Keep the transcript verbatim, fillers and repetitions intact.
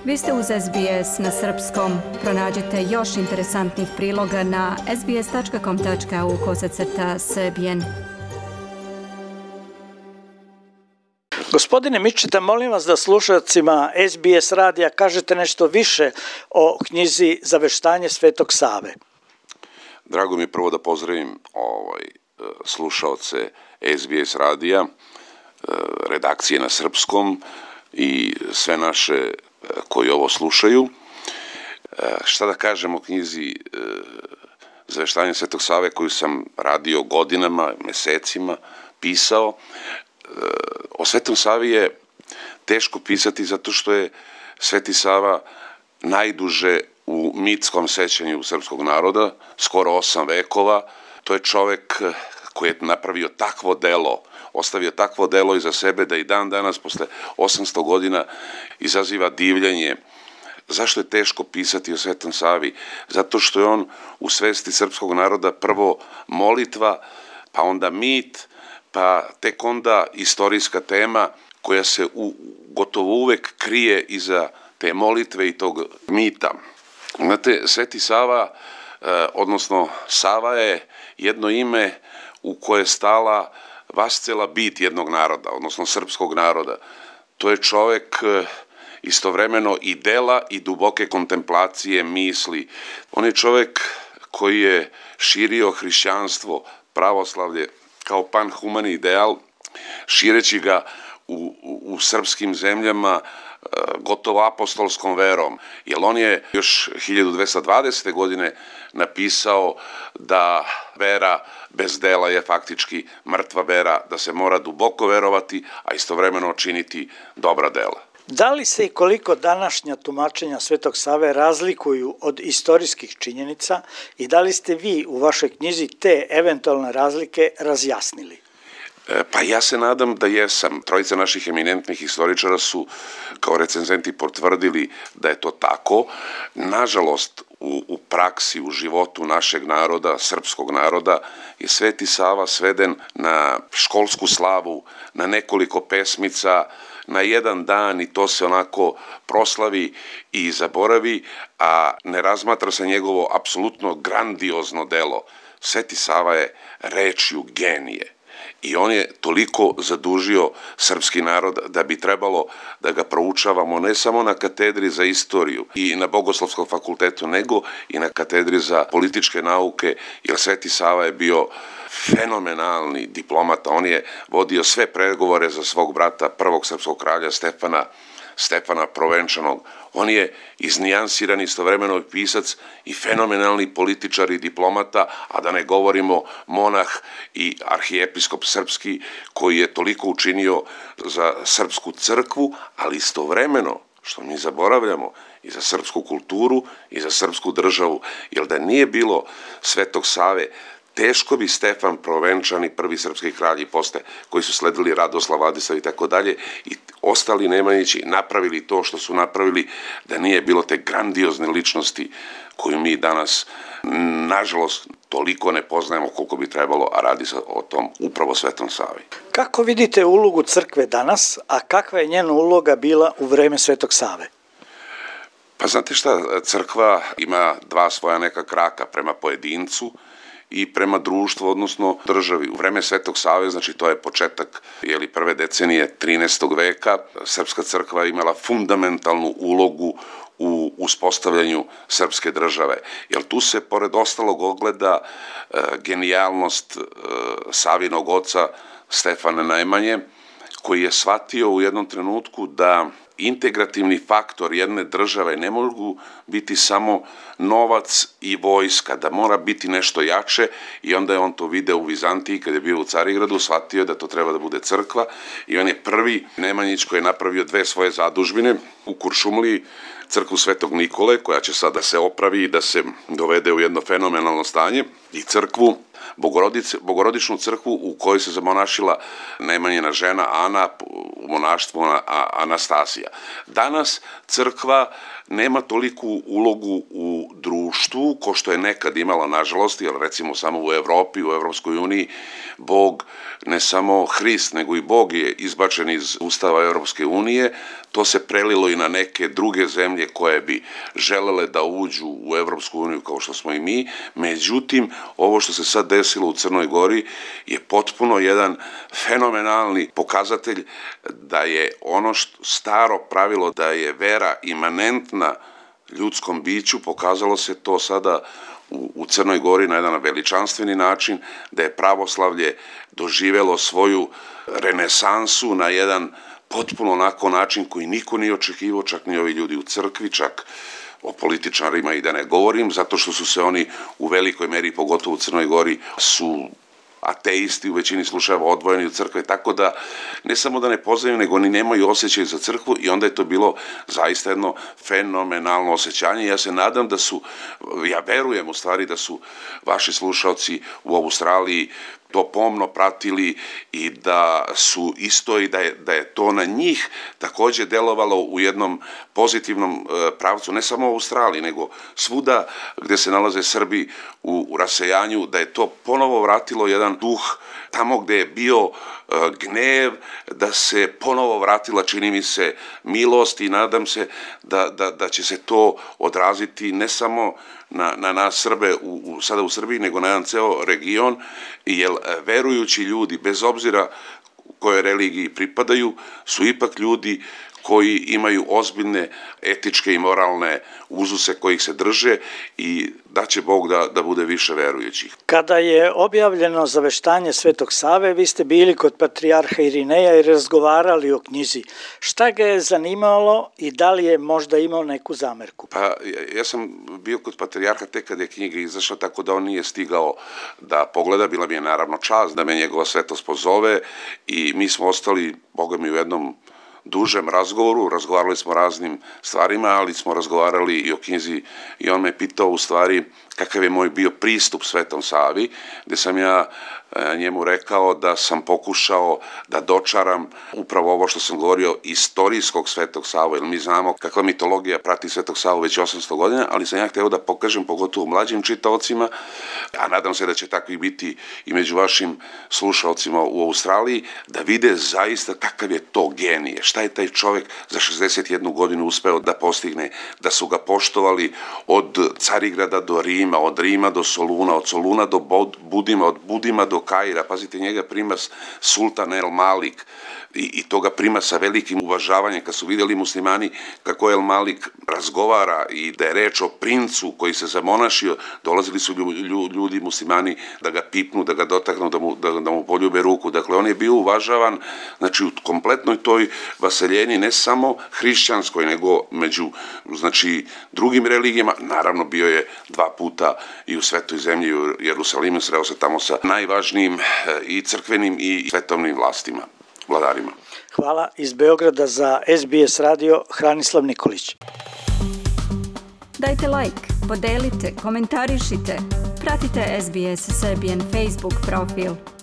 Vi ste uz S B S na srpskom. Pronađite još interesantnih priloga na sbs.com.au kosacrta srbijen. Gospodine Mičeta, molim vas da slušalcima S B S radija kažete nešto više o knjizi Zaveštanje Svetog Save. Drago mi je prvo da pozdravim ovaj, slušaoce S B S radija, redakcije na srpskom i sve naše koji ovo slušaju. Šta da kažem o knjizi Zaveštanje Svetog Save koju sam radio godinama, mesecima, pisao. O Svetom Savi je teško pisati zato što je Sveti Sava najduže u mitskom sećanju srpskog naroda, skoro osam vekova. To je čovek koji je napravio takvo delo, ostavio takvo delo iza sebe da i dan danas, posle osamsto godina, izaziva divljenje. Zašto je teško pisati o Svetom Savi? Zato što je on u svesti srpskog naroda prvo molitva, pa onda mit, pa tek onda istorijska tema koja se u, gotovo uvek krije iza te molitve i tog mita. Znate, Sveti Sava, eh, odnosno Sava je jedno ime u koje je stala vascela bit jednog naroda, odnosno srpskog naroda. To je čovek eh, istovremeno i dela i duboke kontemplacije misli. On je čovek koji je širio hrišćanstvo, pravoslavlje, kao panhumani ideal, šireći ga u, u, u srpskim zemljama e, gotovo apostolskom verom. Jer on je još hiljadu dvesta dvadesete. godine napisao da vera bez dela je faktički mrtva vera, da se mora duboko verovati, a istovremeno činiti dobra dela. Da li se i koliko današnja tumačenja Svetog Save razlikuju od istorijskih činjenica i da li ste vi u vašoj knjizi te eventualne razlike razjasnili? E, pa ja se nadam da jesam. Trojica naših eminentnih istoričara su kao recenzenti potvrdili da je to tako. Nažalost, u, u praksi, u životu našeg naroda, srpskog naroda, je Sveti Sava sveden na školsku slavu, na nekoliko pesmica, na jedan dan i to se onako proslavi i zaboravi, a ne razmatra se njegovo apsolutno grandiozno delo. Sveti Sava je rečju genije i on je toliko zadužio srpski narod da bi trebalo da ga proučavamo ne samo na katedri za istoriju i na Bogoslovskom fakultetu, nego i na katedri za političke nauke, jer Sveti Sava je bio fenomenalni diplomata. On je vodio sve pregovore za svog brata, prvog srpskog kralja Stefana, Stefana Provenčanog. On je iznijansiran istovremeno pisac i fenomenalni političar i diplomata, a da ne govorimo monah i arhijepiskop srpski koji je toliko učinio za srpsku crkvu, ali istovremeno, što mi zaboravljamo, i za srpsku kulturu i za srpsku državu, jer da nije bilo Svetog Save, teško bi Stefan Provenčan i prvi srpski kralji posle, koji su sledili Radoslav, Vladislav i tako dalje, i ostali Nemanjići napravili to što su napravili, da nije bilo te grandiozne ličnosti koju mi danas, nažalost, toliko ne poznajemo koliko bi trebalo, a radi se o tom upravo Svetom Savi. Kako vidite ulogu crkve danas, a kakva je njena uloga bila u vreme Svetog Save? Pa znate šta, crkva ima dva svoja neka kraka prema pojedincu i prema društvu, odnosno državi. U vreme Svetog Save, znači to je početak jeli, prve decenije trinaestog veka, srpska crkva imala fundamentalnu ulogu u uspostavljanju srpske države. Jer tu se, pored ostalog, ogleda e, genijalnost e, Savinog oca Stefana Nemanje, koji je shvatio u jednom trenutku da integrativni faktor jedne države ne mogu biti samo novac i vojska, da mora biti nešto jače, i onda je on to video u Vizantiji kad je bio u Carigradu, shvatio da to treba da bude crkva, i on je prvi Nemanjić koji je napravio dve svoje zadužbine u Kuršumliji, crkvu Svetog Nikole, koja će sad da se opravi i da se dovede u jedno fenomenalno stanje, i crkvu Bogorodice, bogorodičnu crkvu u kojoj se zamonašila Nemanjina žena Ana, u monaštvu Anastasija. Danas crkva nema toliku ulogu u društvu ko što je nekad imala, nažalost, jer recimo samo u Evropi, u Evropskoj uniji, Bog, ne samo Hrist, nego i Bog je izbačen iz Ustava Evropske unije. To se prelilo i na neke druge zemlje koje bi želele da uđu u Evropsku uniju kao što smo i mi. Međutim, ovo što se sad desilo u Crnoj Gori je potpuno jedan fenomenalni pokazatelj da je ono što staro pravilo da je vera imanentna ljudskom biću, pokazalo se to sada u, u Crnoj Gori na jedan veličanstveni način, da je pravoslavlje doživelo svoju renesansu na jedan potpuno onako način koji niko nije očekivao, čak ni ovi ljudi u crkvi, čak o političarima i da ne govorim, zato što su se oni u velikoj meri, pogotovo u Crnoj Gori, su ateisti u većini slučajeva odvojeni od crkve, tako da ne samo da ne poznaju, nego ni nemaju osjećaj za crkvu i onda je to bilo zaista jedno fenomenalno osjećanje. Ja se nadam da su, ja verujem u stvari da su vaši slušalci u Australiji to pomno pratili i da su isto i da je, da je to na njih takođe delovalo u jednom pozitivnom pravcu, ne samo u Australiji, nego svuda gde se nalaze Srbi u, u rasejanju, da je to ponovo vratilo jedan duh tamo gde je bio gnev, da se ponovo vratila, čini mi se, milost i nadam se da, da, da će se to odraziti ne samo na, na nas Srbe u, u, sada u Srbiji, nego na jedan ceo region, jer verujući ljudi, bez obzira kojoj religiji pripadaju, su ipak ljudi koji imaju ozbiljne etičke i moralne uzuse kojih se drže i da će Bog da, da bude više verujućih. Kada je objavljeno zaveštanje Svetog Save, vi ste bili kod patrijarha Irineja i razgovarali o knjizi. Šta ga je zanimalo i da li je možda imao neku zamerku? Pa ja, ja sam bio kod patrijarha tek kad je knjiga izašla, tako da on nije stigao da pogleda. Bila mi je naravno čast da me njegova svetost pozove i mi smo ostali, Boga mi, u jednom dužem razgovoru, razgovarali smo o raznim stvarima, ali smo razgovarali i o knjizi i on me pitao u stvari kakav je moj bio pristup Svetom Savi, gde sam ja njemu rekao da sam pokušao da dočaram upravo ovo što sam govorio istorijskog Svetog Savu, jer mi znamo kakva mitologija prati Svetog Savu već osamsto godina, ali sam ja hteo da pokažem pogotovo mlađim čitaocima, a nadam se da će takvi biti i među vašim slušalcima u Australiji, da vide zaista kakav je to genije, šta je taj čovek za šezdeset jednu godinu uspeo da postigne, da su ga poštovali od Carigrada do Rima, od Rima do Soluna, od Soluna do Budima, od Budima do Kaira, pazite, njega prima sultan El Malik i, i to ga prima sa velikim uvažavanjem. Kad su vidjeli muslimani kako El Malik razgovara i da je reč o princu koji se zamonašio, dolazili su ljudi, ljudi muslimani da ga pipnu, da ga dotaknu, da mu, da, da mu poljube ruku. Dakle, on je bio uvažavan, znači, u kompletnoj toj vaseljeni, ne samo hrišćanskoj, nego među, znači, drugim religijama. Naravno, bio je dva puta i u Svetoj zemlji, u Jerusalimu, sreo se tamo sa najvažnijim i crkvenim i svetovnim vlastima, vladarima. Hvala. Iz Beograda za S B S radio, Hranislav Nikolić. Dajte like, podelite, komentarišite, pratite S B S Serbian Facebook profil.